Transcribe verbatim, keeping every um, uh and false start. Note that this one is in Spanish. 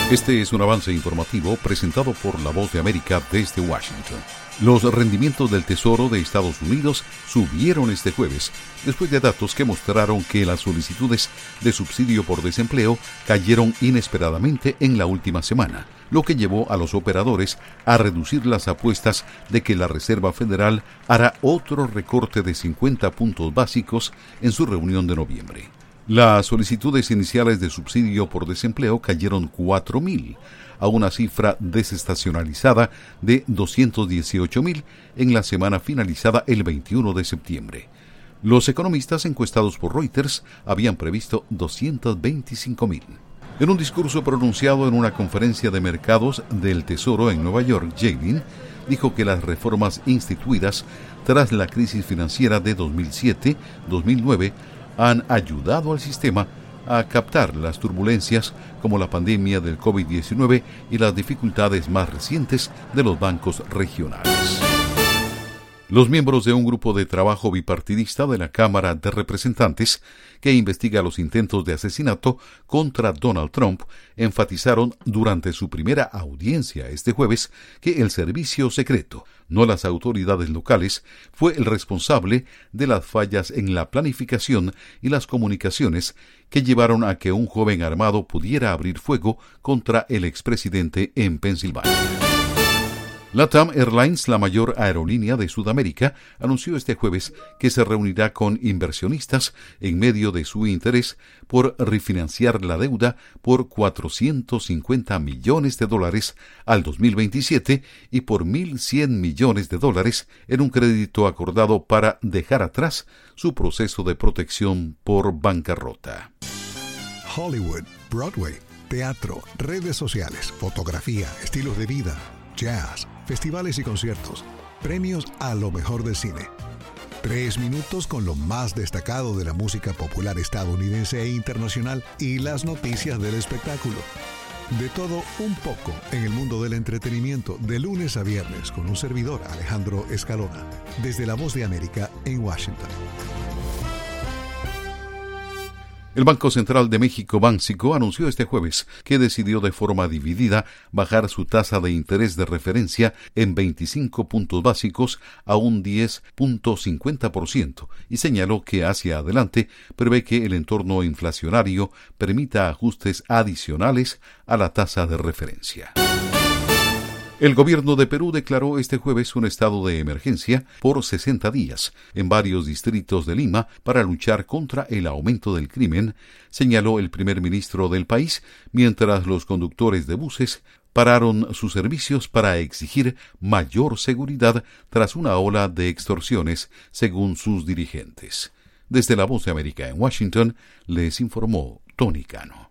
Este es un avance informativo presentado por La Voz de América desde Washington. Los rendimientos del Tesoro de Estados Unidos subieron este jueves, después de datos que mostraron que las solicitudes de subsidio por desempleo cayeron inesperadamente en la última semana, lo que llevó a los operadores a reducir las apuestas de que la Reserva Federal hará otro recorte de cincuenta puntos básicos en su reunión de noviembre. Las solicitudes iniciales de subsidio por desempleo cayeron cuatro mil, a una cifra desestacionalizada de doscientos dieciocho mil en la semana finalizada el veintiuno de septiembre. Los economistas encuestados por Reuters habían previsto doscientos veinticinco mil. En un discurso pronunciado en una conferencia de mercados del Tesoro en Nueva York, Yellen dijo que las reformas instituidas tras la crisis financiera de dos mil siete a dos mil nueve han ayudado al sistema a captar las turbulencias como la pandemia del COVID diecinueve y las dificultades más recientes de los bancos regionales. Los miembros de un grupo de trabajo bipartidista de la Cámara de Representantes que investiga los intentos de asesinato contra Donald Trump enfatizaron durante su primera audiencia este jueves que el servicio secreto, no las autoridades locales, fue el responsable de las fallas en la planificación y las comunicaciones que llevaron a que un joven armado pudiera abrir fuego contra el expresidente en Pensilvania. LATAM Airlines, la mayor aerolínea de Sudamérica, anunció este jueves que se reunirá con inversionistas en medio de su interés por refinanciar la deuda por cuatrocientos cincuenta millones de dólares al dos mil veintisiete y por mil cien millones de dólares en un crédito acordado para dejar atrás su proceso de protección por bancarrota. Hollywood, Broadway, teatro, redes sociales, fotografía, estilos de vida, jazz, festivales y conciertos, premios a lo mejor del cine. Tres minutos con lo más destacado de la música popular estadounidense e internacional y las noticias del espectáculo. De todo un poco en el mundo del entretenimiento, de lunes a viernes con un servidor, Alejandro Escalona, desde La Voz de América en Washington. El Banco Central de México, Banxico, anunció este jueves que decidió de forma dividida bajar su tasa de interés de referencia en veinticinco puntos básicos a un diez punto cincuenta por ciento y señaló que hacia adelante prevé que el entorno inflacionario permita ajustes adicionales a la tasa de referencia. El gobierno de Perú declaró este jueves un estado de emergencia por sesenta días en varios distritos de Lima para luchar contra el aumento del crimen, señaló el primer ministro del país, mientras los conductores de buses pararon sus servicios para exigir mayor seguridad tras una ola de extorsiones, según sus dirigentes. Desde La Voz de América en Washington, les informó Tony Cano.